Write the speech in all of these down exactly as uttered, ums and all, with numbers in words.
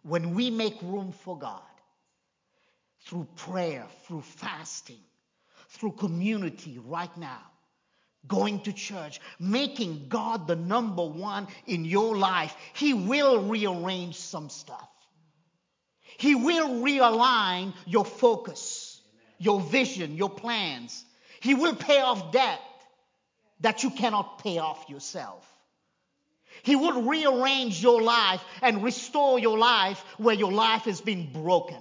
when we make room for God through prayer, through fasting, through community right now, going to church, making God the number one in your life, He will rearrange some stuff. He will realign your focus, your vision, your plans. He will pay off debt that you cannot pay off yourself. He will rearrange your life and restore your life where your life has been broken.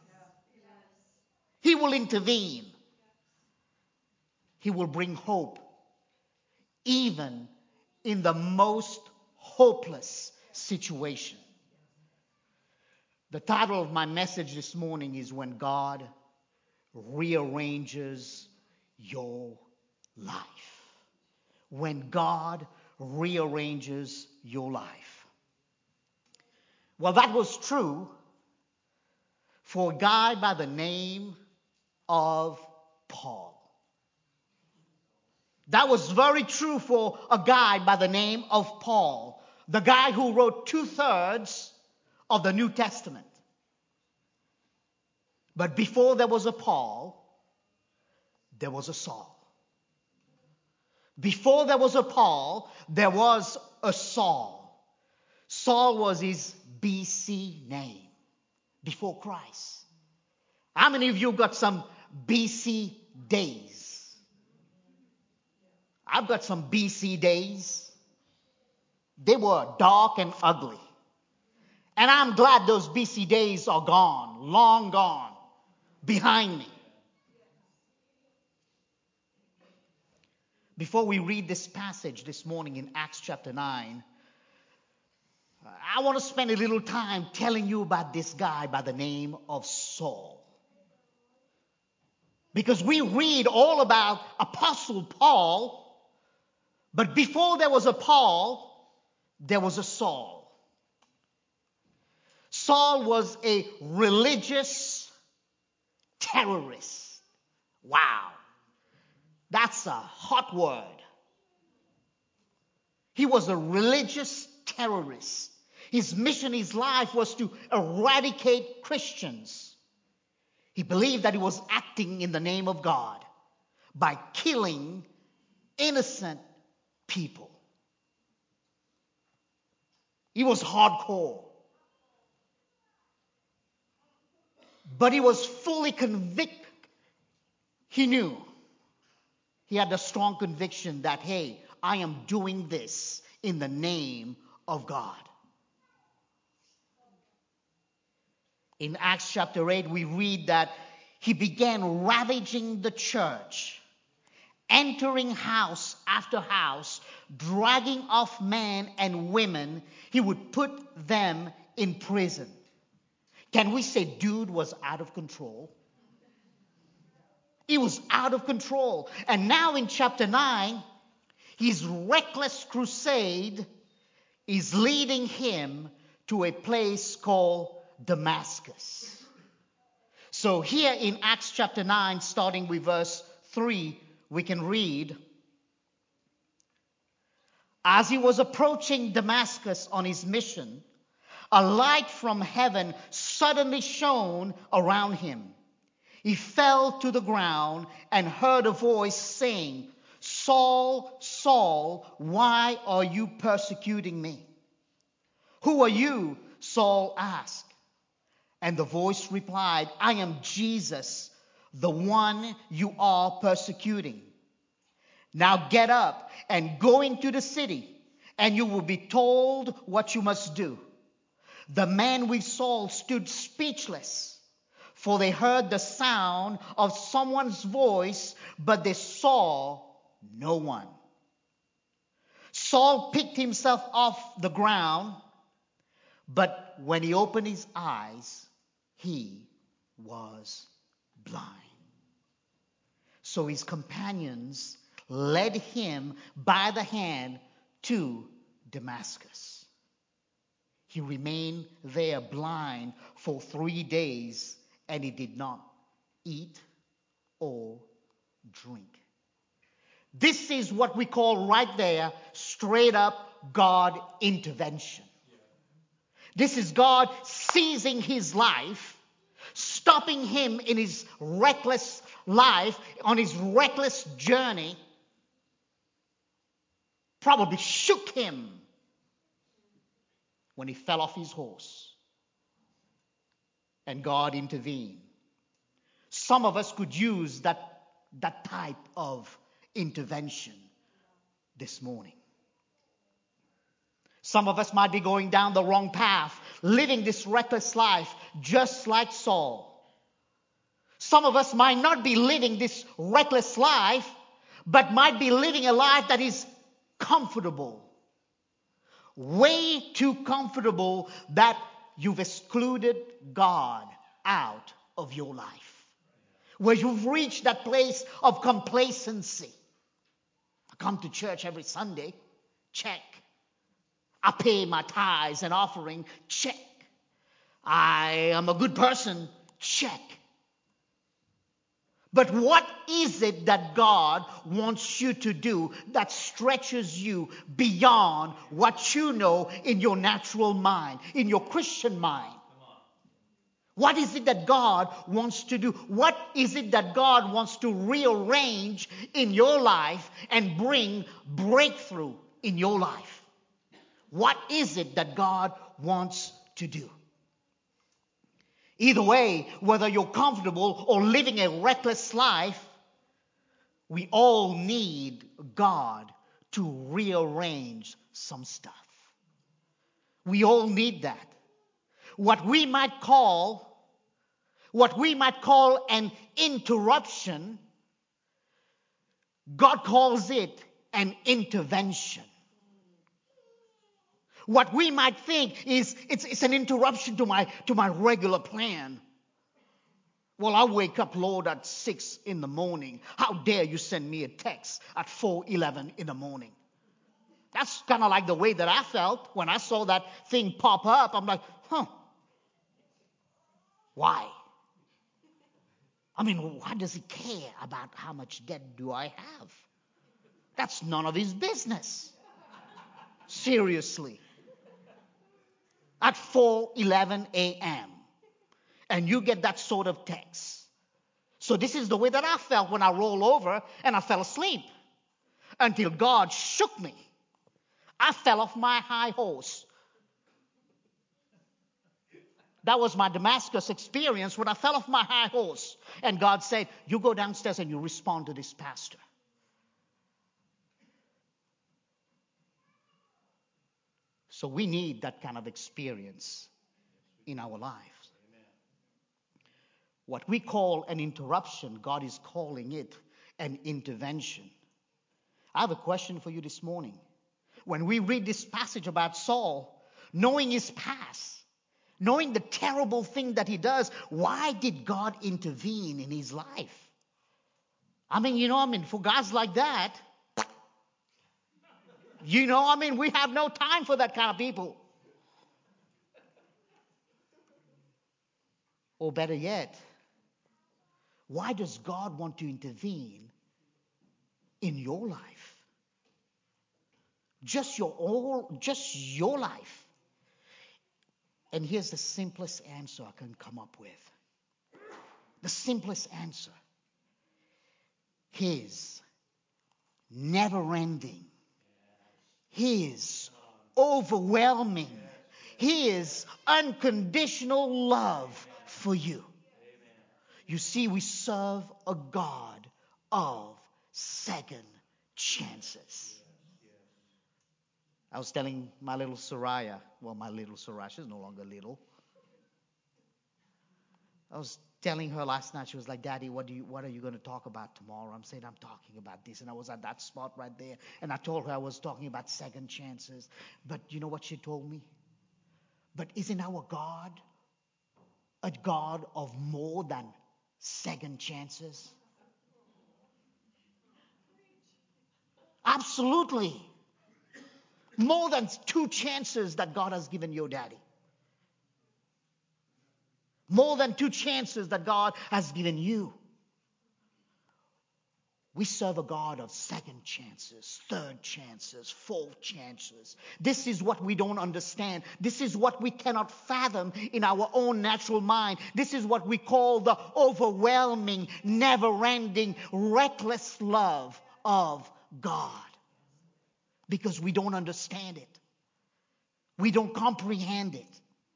He will intervene. He will bring hope even in the most hopeless situation. The title of my message this morning is When God Rearranges Your Life. When God rearranges your life. Well, that was true for a guy by the name of Paul. That was very true for a guy by the name of Paul, the guy who wrote two-thirds of the New Testament. But before there was a Paul, there was a Saul. Before there was a Paul, there was a Saul. Saul was his B C name, before Christ. How many of you got some B C days? I've got some B C days. They were dark and ugly. And I'm glad those B C days are gone, long gone, behind me. Before we read this passage this morning in Acts chapter nine, I want to spend a little time telling you about this guy by the name of Saul. Because we read all about Apostle Paul, but before there was a Paul, there was a Saul. Saul was a religious terrorist. Wow. That's a hot word. He was a religious terrorist. His mission, his life was to eradicate Christians. He believed that he was acting in the name of God by killing innocent people. He was hardcore. But he was fully convicted. He knew. He had a strong conviction that, hey, I am doing this in the name of God. In Acts chapter eight, we read that he began ravaging the church, entering house after house, dragging off men and women. He would put them in prison. Can we say dude was out of control? He was out of control. And now in chapter nine, his reckless crusade is leading him to a place called Damascus. So here in Acts chapter nine, starting with verse three, we can read, as he was approaching Damascus on his mission, a light from heaven suddenly shone around him. He fell to the ground and heard a voice saying, Saul, Saul, why are you persecuting me? Who are you? Saul asked. And the voice replied, I am Jesus, the one you are persecuting. Now get up and go into the city, and you will be told what you must do. The men with Saul stood speechless, for they heard the sound of someone's voice, but they saw no one. Saul picked himself off the ground, but when he opened his eyes, he was blind. So his companions led him by the hand to Damascus. He remained there blind for three days, and he did not eat or drink. This is what we call right there, straight up God intervention. This is God seizing his life, stopping him in his reckless life, on his reckless journey, probably shook him when he fell off his horse. And God intervened. Some of us could use that, that type of intervention this morning. Some of us might be going down the wrong path, living this reckless life just like Saul. Some of us might not be living this reckless life, but might be living a life that is comfortable. Way too comfortable that you've excluded God out of your life. Where you've reached that place of complacency. I come to church every Sunday. Check. I pay my tithes and offering. Check. I am a good person. Check. But what is it that God wants you to do that stretches you beyond what you know in your natural mind, in your Christian mind? What is it that God wants to do? What is it that God wants to rearrange in your life and bring breakthrough in your life? What is it that God wants to do? Either way, whether you're comfortable or living a reckless life, we all need God to rearrange some stuff. We all need that. What we might call, what we might call an interruption, God calls it an intervention. What we might think is it's, it's an interruption to my, to my regular plan. Well, I wake up, Lord, at six in the morning. How dare you send me a text at four eleven in the morning? That's kind of like the way that I felt when I saw that thing pop up. I'm like, huh. Why? I mean, why does he care about how much debt do I have? That's none of his business. Seriously. At four eleven a.m. And you get that sort of text. So this is the way that I felt when I rolled over and I fell asleep. Until God shook me. I fell off my high horse. That was my Damascus experience when I fell off my high horse. And God said, you go downstairs and you respond to this pastor. So we need that kind of experience in our lives. Amen. What we call an interruption, God is calling it an intervention. I have a question for you this morning. When we read this passage about Saul, knowing his past, knowing the terrible thing that he does, why did God intervene in his life? I mean, you know, I mean, for guys like that, you know, I mean, we have no time for that kind of people. Or better yet, why does God want to intervene in your life? Just your all, just your life. And here's the simplest answer I can come up with. The simplest answer. His never-ending, His overwhelming, His unconditional love for you. You see, we serve a God of second chances. I was telling my little Soraya, well, my little Soraya, she's no longer little. I was telling her last night, she was like, Daddy, what do you, what are you going to talk about tomorrow? I'm saying, I'm talking about this. And I was at that spot right there. And I told her I was talking about second chances. But you know what she told me? But isn't our God a God of more than second chances? Absolutely. More than two chances that God has given your daddy. More than two chances that God has given you. We serve a God of second chances, third chances, fourth chances. This is what we don't understand. This is what we cannot fathom in our own natural mind. This is what we call the overwhelming, never-ending, reckless love of God. Because we don't understand it. We don't comprehend it.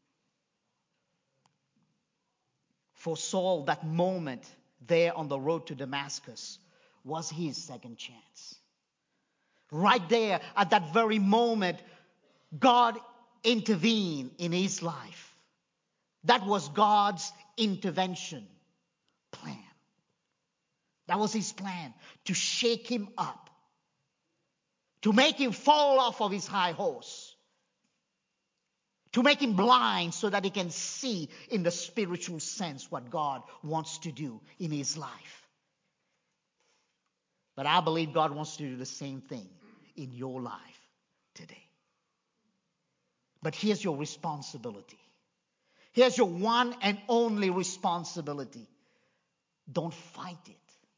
For Saul, that moment there on the road to Damascus was his second chance. Right there, at that very moment, God intervened in his life. That was God's intervention plan. That was his plan, to shake him up, to make him fall off of his high horse, to make him blind so that he can see in the spiritual sense what God wants to do in his life. But I believe God wants to do the same thing in your life today. But here's your responsibility. Here's your one and only responsibility. Don't fight it.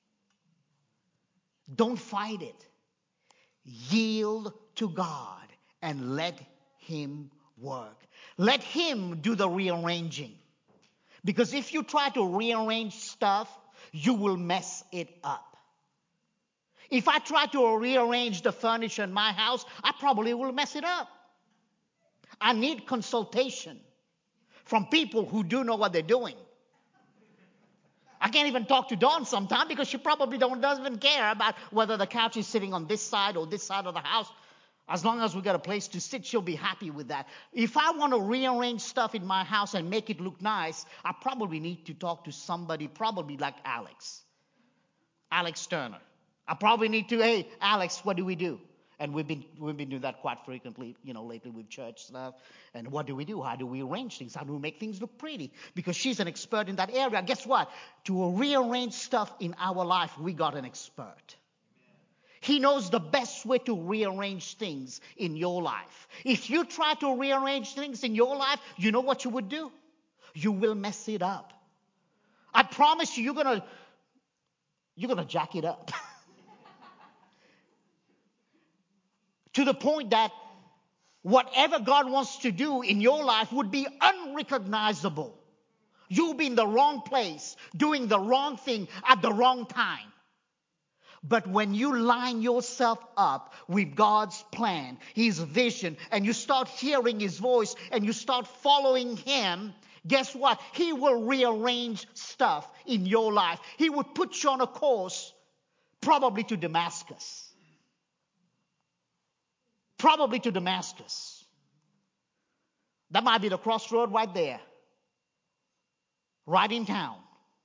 Don't fight it. Yield to God and let Him work. Let Him do the rearranging. Because if you try to rearrange stuff, you will mess it up. If I try to rearrange the furniture in my house, I probably will mess it up. I need consultation from people who do know what they're doing. I can't even talk to Dawn sometimes because she probably don't, doesn't even care about whether the couch is sitting on this side or this side of the house. As long as we got a place to sit, she'll be happy with that. If I want to rearrange stuff in my house and make it look nice, I probably need to talk to somebody probably like Alex. Alex Turner. I probably need to, hey, Alex, what do we do? And we've been we've been doing that quite frequently, you know, lately with church stuff. And what do we do? How do we arrange things? How do we make things look pretty? Because she's an expert in that area. Guess what? To rearrange stuff in our life, we got an expert. He knows the best way to rearrange things in your life. If you try to rearrange things in your life, you know what you would do? You will mess it up. I promise you, you're gonna you're gonna jack it up. To the point that whatever God wants to do in your life would be unrecognizable. You'll be in the wrong place, doing the wrong thing at the wrong time. But when you line yourself up with God's plan, His vision, and you start hearing His voice and you start following Him, guess what? He will rearrange stuff in your life. He would put you on a course, probably to Damascus. Probably to Damascus. That might be the crossroad right there. Right in town.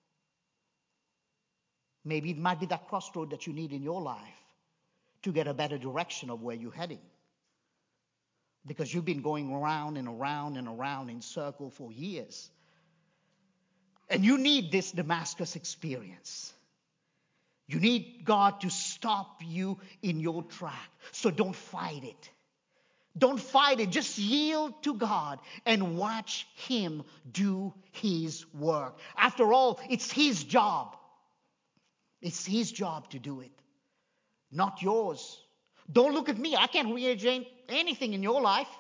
Maybe it might be that crossroad that you need in your life to get a better direction of where you're heading. Because you've been going around and around and around in circle for years. And you need this Damascus experience. You need God to stop you in your track. So don't fight it. Don't fight it. Just yield to God and watch Him do His work. After all, it's His job. It's His job to do it, not yours. Don't look at me. I can't rearrange anything in your life.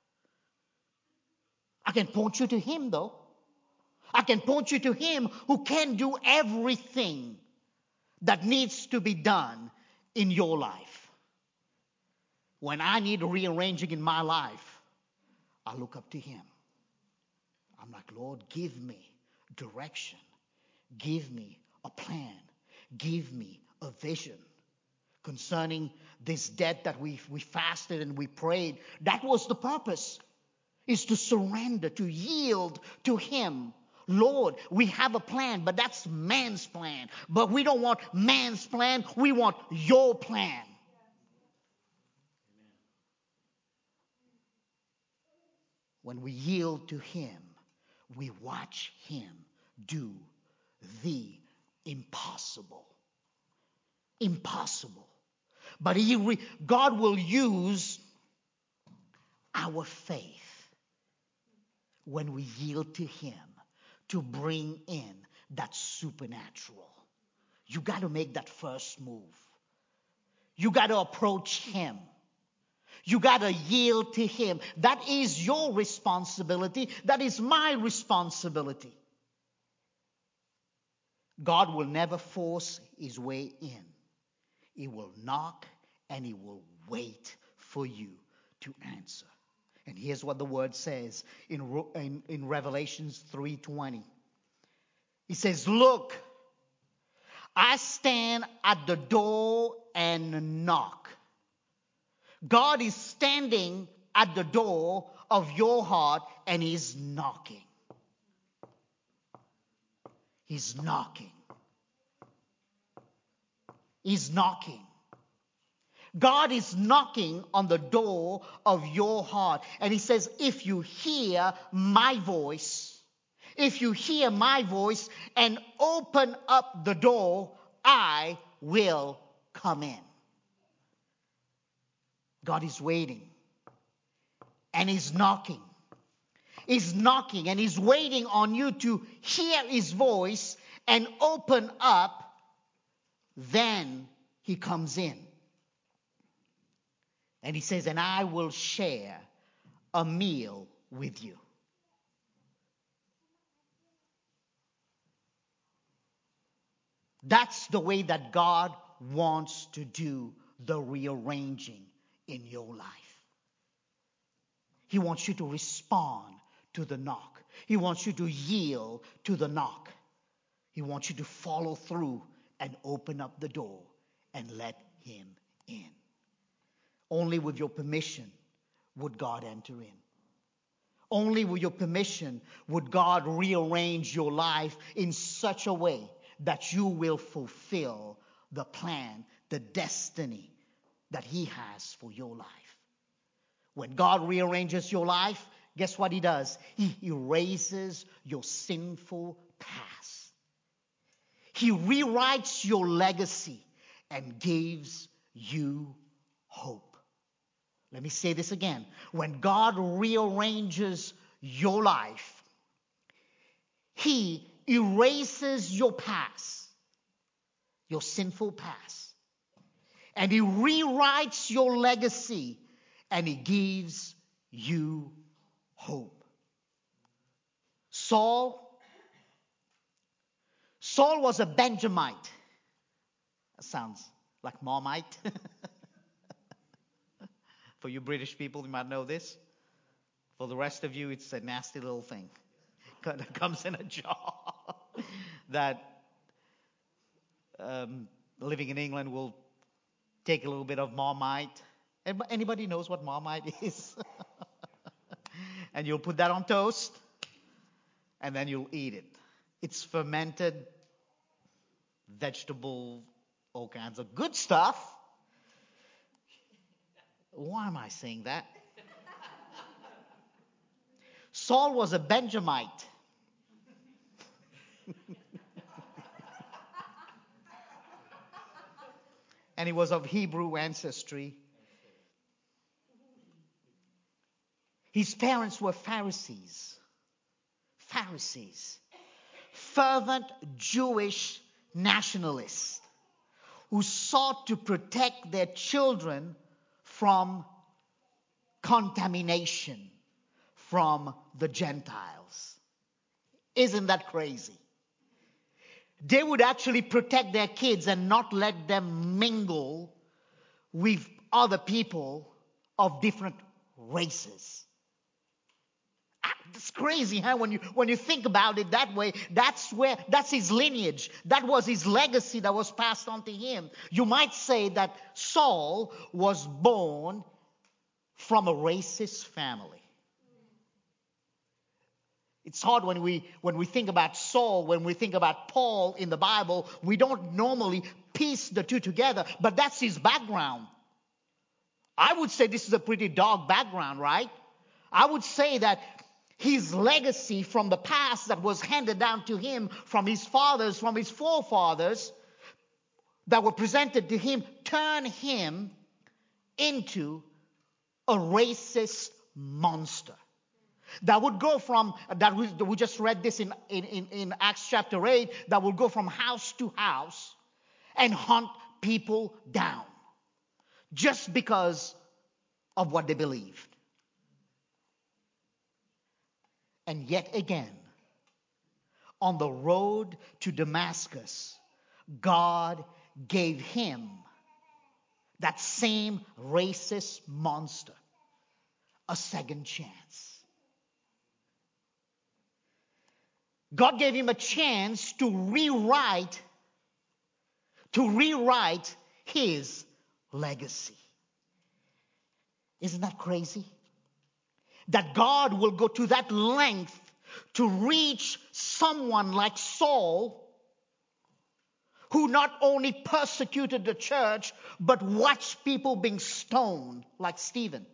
I can point you to Him, though. I can point you to Him who can do everything that needs to be done in your life. When I need rearranging in my life, I look up to Him. I'm like, Lord, give me direction. Give me a plan. Give me a vision concerning this debt that we we fasted and we prayed. That was the purpose, is to surrender, to yield to Him. Lord, we have a plan, but that's man's plan. But we don't want man's plan. We want your plan. When we yield to Him, we watch Him do the impossible. Impossible. But he re- God will use our faith when we yield to Him to bring in that supernatural. You got to make that first move. You got to approach him. You got to yield to him. That is your responsibility. That is my responsibility. God will never force his way in. He will knock and he will wait for you to answer. And here's what the word says in, in, in Revelations three twenty. He says, look, I stand at the door and knock. God is standing at the door of your heart and he's knocking. He's knocking. He's knocking. God is knocking on the door of your heart. And he says, if you hear my voice, if you hear my voice and open up the door, I will come in. God is waiting. And he's knocking. He's knocking and he's waiting on you to hear his voice and open up. Then he comes in. And he says, and I will share a meal with you. That's the way that God wants to do the rearranging in your life. He wants you to respond to the knock. He wants you to yield to the knock. He wants you to follow through and open up the door and let him in. Only with your permission would God enter in. Only with your permission would God rearrange your life in such a way that you will fulfill the plan, the destiny that he has for your life. When God rearranges your life, guess what he does? He erases your sinful past. He rewrites your legacy and gives you hope. Let me say this again. When God rearranges your life, he erases your past, your sinful past, and he rewrites your legacy and he gives you hope. Saul, Saul was a Benjamite. That sounds like Marmite. For you British people, you might know this. For the rest of you, it's a nasty little thing that comes in a jar that um, living in England will take a little bit of Marmite. Anybody knows what Marmite is? And you'll put that on toast, and then you'll eat it. It's fermented vegetable, all kinds of good stuff. Why am I saying that? Saul was a Benjamite. And he was of Hebrew ancestry. His parents were Pharisees. Pharisees. Fervent Jewish nationalists who sought to protect their children from contamination from the Gentiles. Isn't that crazy? They would actually protect their kids and not let them mingle with other people of different races. It's crazy, huh? When you when you think about it that way, that's where that's his lineage. That was his legacy that was passed on to him. You might say that Saul was born from a racist family. It's hard when we when we think about Saul, when we think about Paul in the Bible, we don't normally piece the two together, but that's his background. I would say this is a pretty dark background, right? I would say that his legacy from the past that was handed down to him from his fathers, from his forefathers, that were presented to him, turned him into a racist monster. That would go from, that we, we just read this in, in, in Acts chapter eight, that would go from house to house and hunt people down just because of what they believed. And yet again, on the road to Damascus, God gave him, that same racist monster, a second chance. God gave him a chance to rewrite, to rewrite his legacy. Isn't that crazy? That God will go to that length to reach someone like Saul, who not only persecuted the church, but watched people being stoned like Stephen.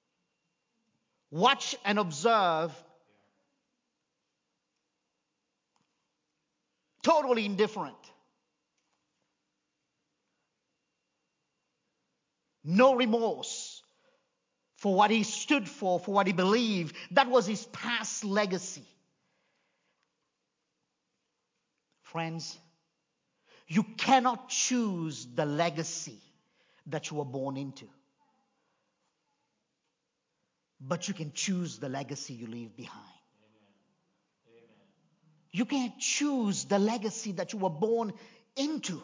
Watch and observe. Totally indifferent. No remorse for what he stood for, for what he believed. That was his past legacy. Friends, you cannot choose the legacy that you were born into. But you can choose the legacy you leave behind. Amen. Amen. You can't choose the legacy that you were born into.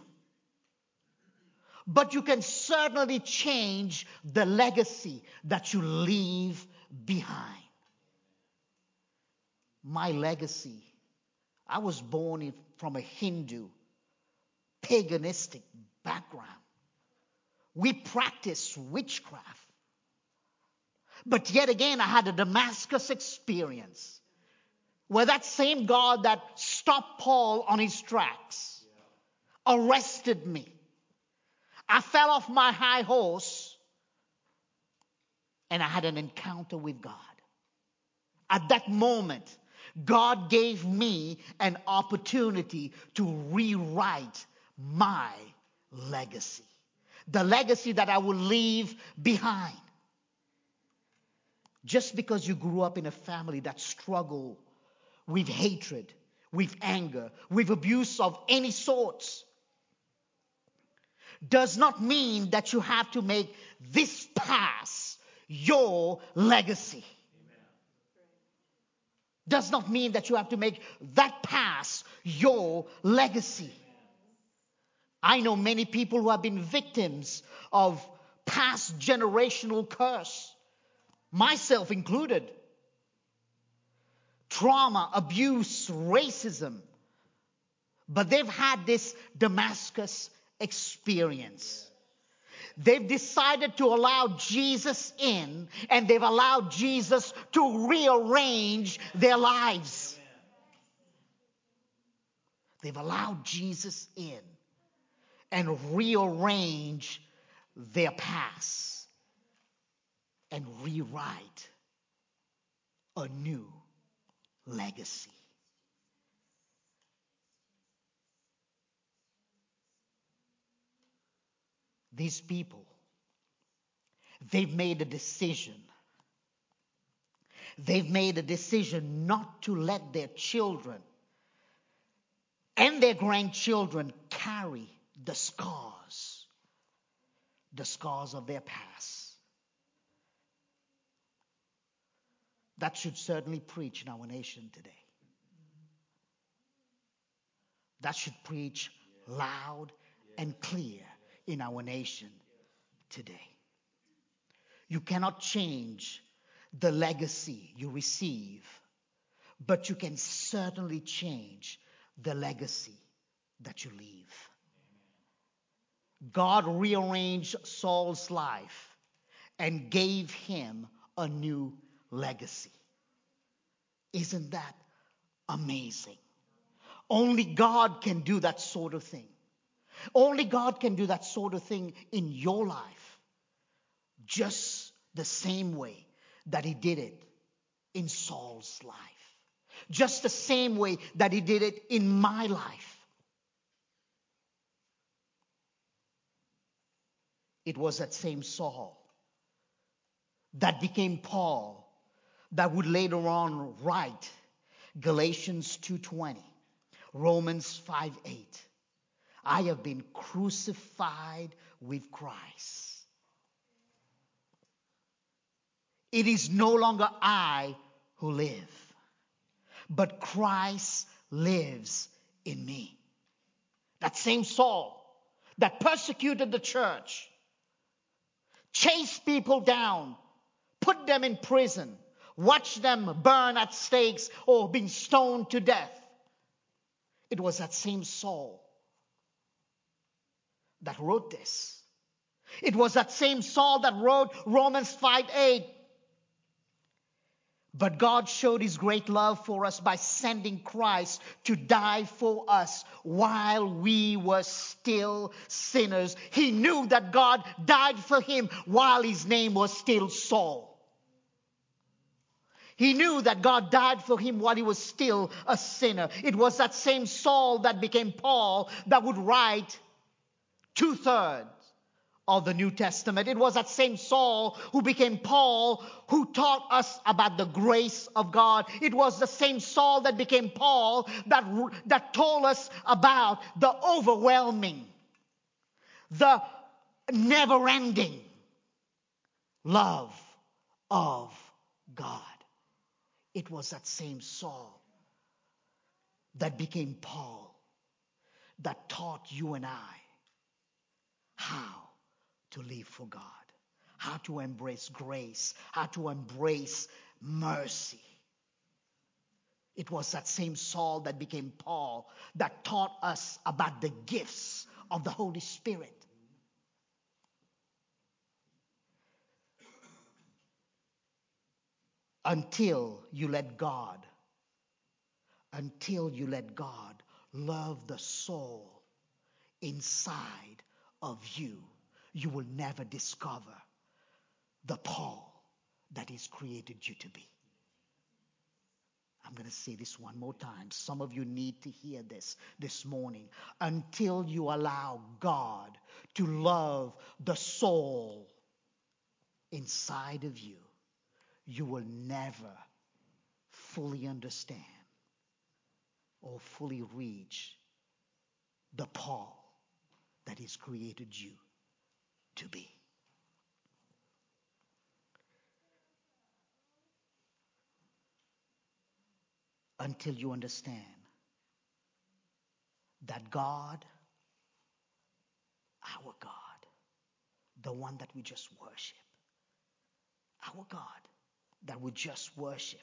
But you can certainly change the legacy that you leave behind. My legacy, I was born in, from a Hindu, paganistic background. We practice witchcraft. But yet again, I had a Damascus experience where that same God that stopped Paul on his tracks arrested me. I fell off my high horse and I had an encounter with God. At that moment, God gave me an opportunity to rewrite my legacy. The legacy that I will leave behind. Just because you grew up in a family that struggled with hatred, with anger, with abuse of any sorts, does not mean that you have to make this past your legacy. Amen. Does not mean that you have to make that past your legacy. I know many people who have been victims of past generational curse, myself included. Trauma, abuse, racism. But they've had this Damascus experience. They've decided to allow Jesus in, and they've allowed Jesus to rearrange their lives. They've allowed Jesus in and rearrange their past and rewrite a new legacy. These people, they've made a decision. They've made a decision not to let their children and their grandchildren carry the scars, the scars of their past. That should certainly preach in our nation today. That should preach loud and clear in our nation today. You cannot change the legacy you receive, but you can certainly change the legacy that you leave. God rearranged Saul's life and gave him a new legacy. Isn't that amazing? Only God can do that sort of thing. Only God can do that sort of thing in your life. Just the same way that he did it in Saul's life. Just the same way that he did it in my life. It was that same Saul that became Paul that would later on write Galatians two twenty, Romans five eight, I have been crucified with Christ. It is no longer I who live, but Christ lives in me. That same Saul that persecuted the church, chased people down, put them in prison, watched them burn at stakes or being stoned to death. It was that same Saul that wrote this. It was that same Saul that wrote Romans five eight. But God showed his great love for us by sending Christ to die for us while we were still sinners. He knew that God died for him while his name was still Saul. He knew that God died for him while he was still a sinner. It was that same Saul that became Paul that would write two-thirds of the New Testament. It was that same Saul who became Paul, who taught us about the grace of God. It was the same Saul that became Paul that, that told us about the overwhelming, the never-ending love of God. It was that same Saul that became Paul that taught you and I how to live for God, how to embrace grace, how to embrace mercy. It was that same Saul that became Paul that taught us about the gifts of the Holy Spirit. Until you let God, until you let God love the soul inside of you, you will never discover the Paul that He's created you to be. I'm going to say this one more time. Some of you need to hear this this morning. Until you allow God to love the soul inside of you, you will never fully understand or fully reach the Paul that He's created you to be. Until you understand that God, our God, the one that we just worship, our God that we just worship,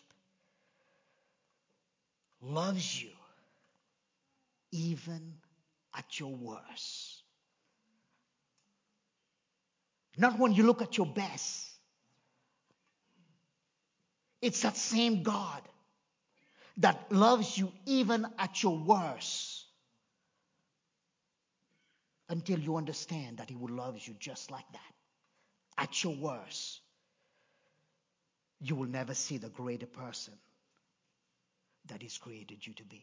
loves you even at your worst. Not when you look at your best. It's that same God that loves you even at your worst. Until you understand that He will love you just like that. At your worst, you will never see the greater person that He's created you to be.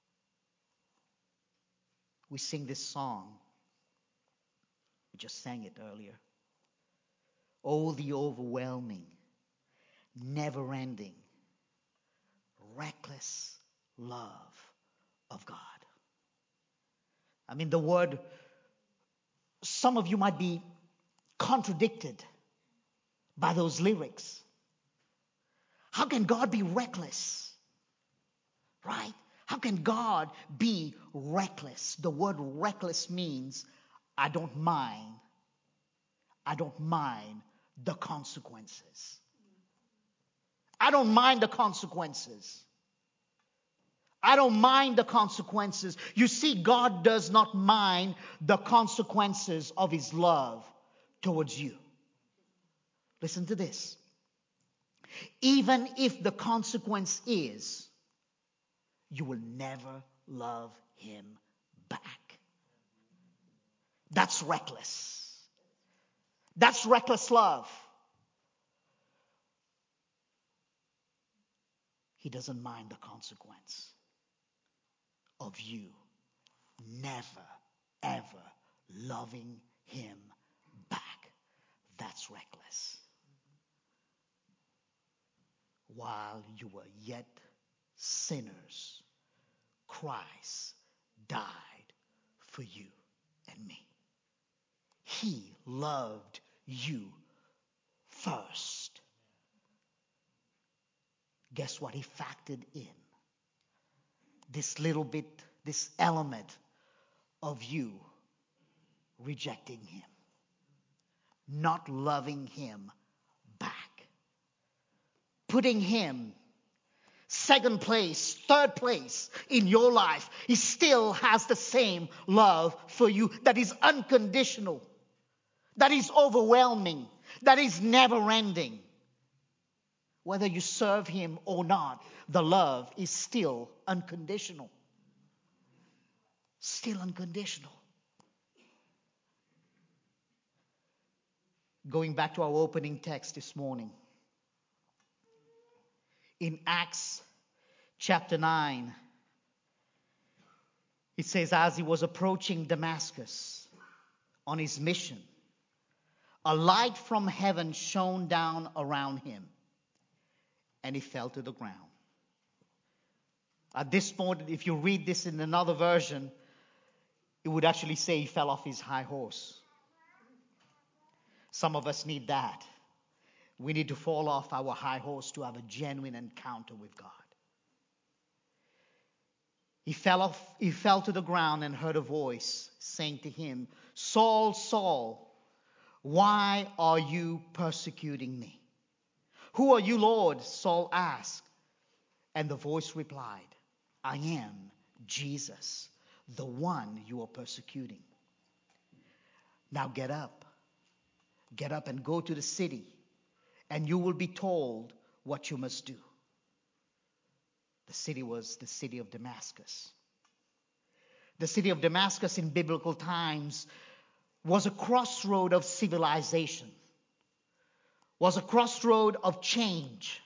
We sing this song. We just sang it earlier. Oh, the overwhelming, never-ending, reckless love of God. I mean, the word, some of you might be contradicted by those lyrics. How can God be reckless? Right? How can God be reckless? The word reckless means I don't mind. I don't mind the consequences. I don't mind the consequences. I don't mind the consequences. You see, God does not mind the consequences of His love towards you. Listen to this. Even if the consequence is you will never love Him back. That's reckless. That's reckless love. He doesn't mind the consequence of you never, ever loving Him back. That's reckless. While you were yet sinners, Christ died for you. He loved you first. Guess what? He factored in this little bit, this element of you rejecting him, not loving him back, putting him second place, third place in your life. He still has the same love for you that is unconditional, that is overwhelming, that is never ending. Whether you serve him or not, the love is still unconditional. Still unconditional. Going back to our opening text this morning. In Acts chapter nine, it says, as he was approaching Damascus on his mission, a light from heaven shone down around him, and he fell to the ground. At this point, if you read this in another version, it would actually say he fell off his high horse. Some of us need that. We need to fall off our high horse to have a genuine encounter with God. He fell off, he fell to the ground and heard a voice saying to him, Saul, Saul, why are you persecuting me? Who are you, Lord? Saul asked. And the voice replied, I am Jesus, the one you are persecuting. Now get up. Get up and go to the city, and you will be told what you must do. The city was the city of Damascus. The city of Damascus in biblical times was a crossroad of civilization, was a crossroad of change.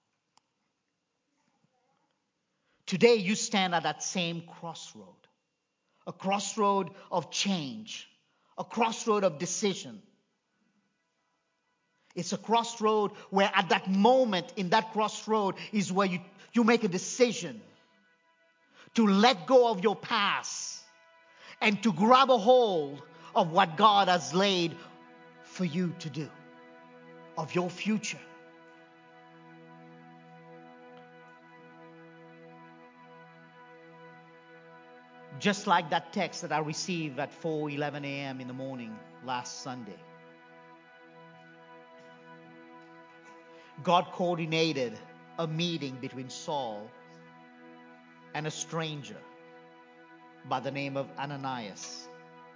Today you stand at that same crossroad, a crossroad of change, a crossroad of decision. It's a crossroad where at that moment in that crossroad is where you, you make a decision to let go of your past and to grab a hold of what God has laid for you to do, of your future. Just like that text that I received at four eleven a.m. in the morning last Sunday. God coordinated a meeting between Saul and a stranger by the name of Ananias.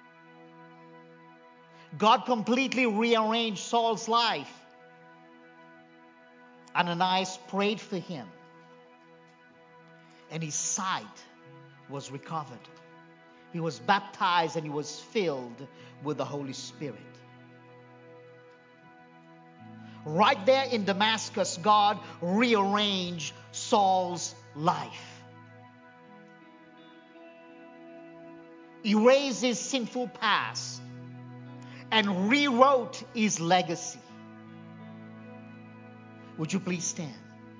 God completely rearranged Saul's life. Ananias prayed for him, and his sight was recovered. He was baptized and he was filled with the Holy Spirit. Right there in Damascus, God rearranged Saul's life. Erased his sinful past and rewrote his legacy. Would you please stand?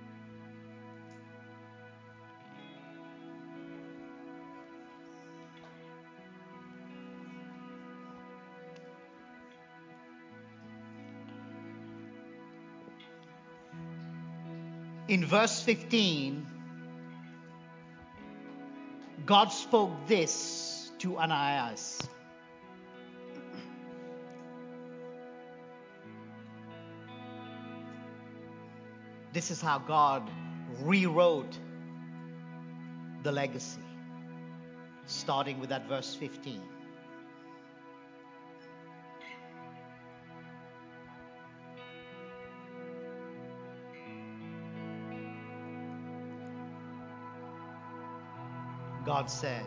In verse fifteen, God spoke this to Ananias. This is how God rewrote the legacy, starting with that verse fifteen. God said,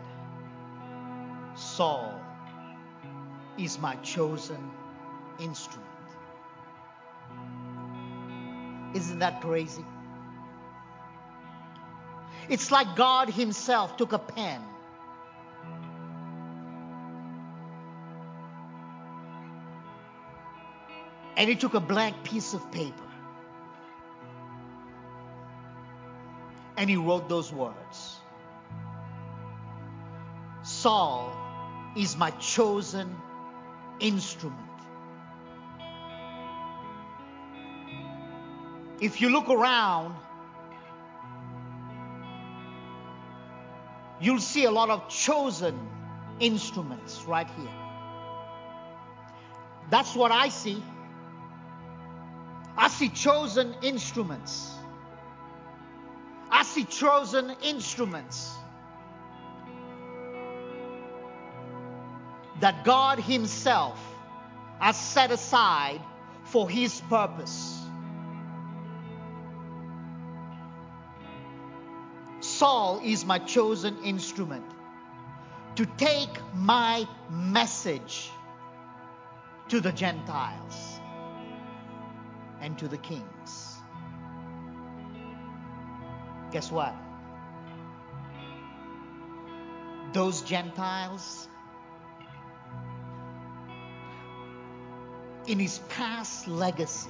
Saul is my chosen instrument. Isn't that crazy? It's like God himself took a pen and he took a blank piece of paper and he wrote those words. Saul is my chosen instrument. If you look around, you'll see a lot of chosen instruments right here. That's what I see. I see chosen instruments. I see chosen instruments that God Himself has set aside for His purpose. Saul is my chosen instrument to take my message to the Gentiles and to the kings. Guess what? Those Gentiles, in his past legacy,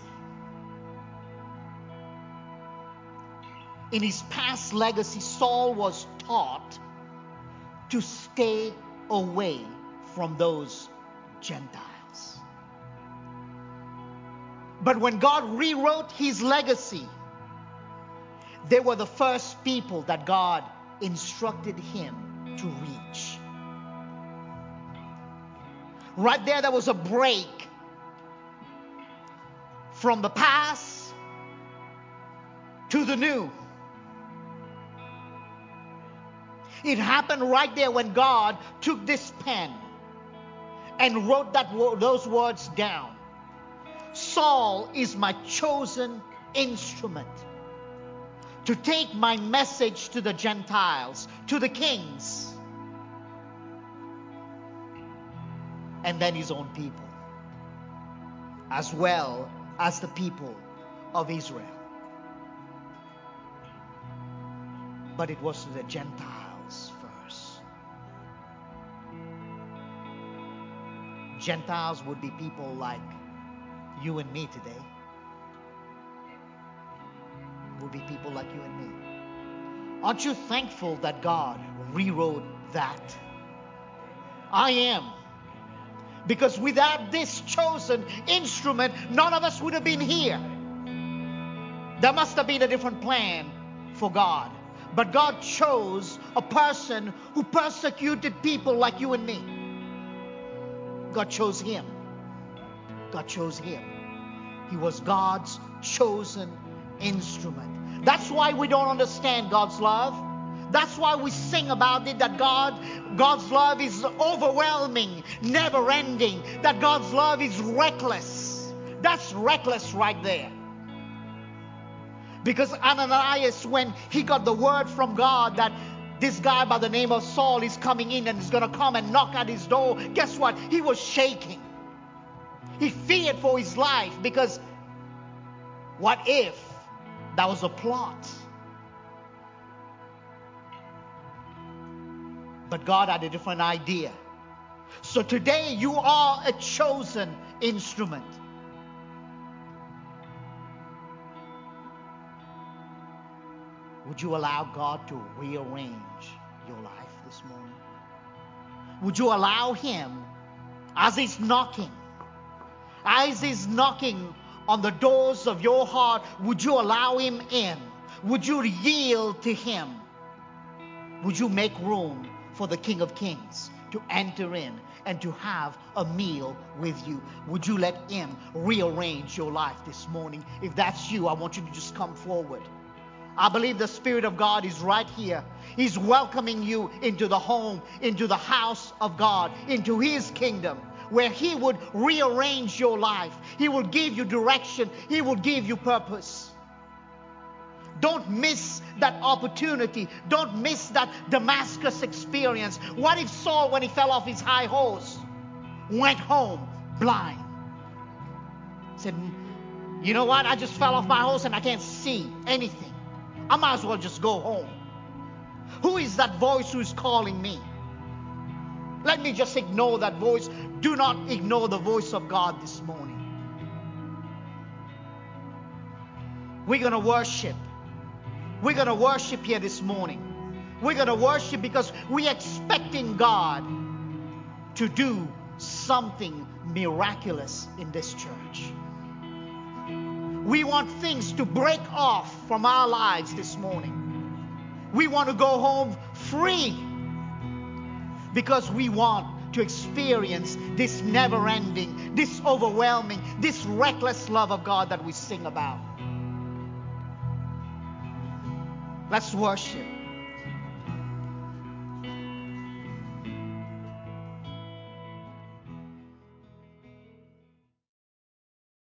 in his past legacy, Saul was taught to stay away from those Gentiles. But when God rewrote his legacy, they were the first people that God instructed him to reach. Right there, there was a break from the past to the new. It happened right there when God took this pen and wrote that those words down. Saul is my chosen instrument to take my message to the Gentiles, to the kings, and then his own people, as well as the people of Israel. But it was to the Gentiles first. Gentiles would be people like you and me today. Would be people like you and me. Aren't you thankful that God rewrote that? I am. Because without this chosen instrument, none of us would have been here. There must have been a different plan for God. But God chose a person who persecuted people like you and me. God chose him. God chose him. He was God's chosen instrument. That's why we don't understand God's love. That's why we sing about it, that God, God's love is overwhelming, never ending, that God's love is reckless. That's reckless right there. Because Ananias, when he got the word from God that this guy by the name of Saul is coming in and is going to come and knock at his door, guess what? He was shaking. He feared for his life, because what if that was a plot? But God had a different idea. So today you are a chosen instrument. Would you allow God to rearrange your life this morning? Would you allow Him, as He's knocking, as He's knocking on the doors of your heart, would you allow Him in? Would you yield to Him? Would you make room for the King of Kings to enter in and to have a meal with you? Would you let Him rearrange your life this morning? If that's you, I want you to just come forward. I believe the Spirit of God is right here. He's welcoming you into the home, into the house of God, into His kingdom, where He would rearrange your life. He will give you direction. He will give you purpose. Don't miss that opportunity. Don't miss that Damascus experience. What if Saul, when he fell off his high horse, went home blind? Said, you know what? I just fell off my horse and I can't see anything. I might as well just go home. Who is that voice who is calling me? Let me just ignore that voice. Do not ignore the voice of God this morning. We're going to worship. We're going to worship here this morning. We're going to worship because we're expecting God to do something miraculous in this church. We want things to break off from our lives this morning. We want to go home free because we want to experience this never-ending, this overwhelming, this reckless love of God that we sing about. Let's worship.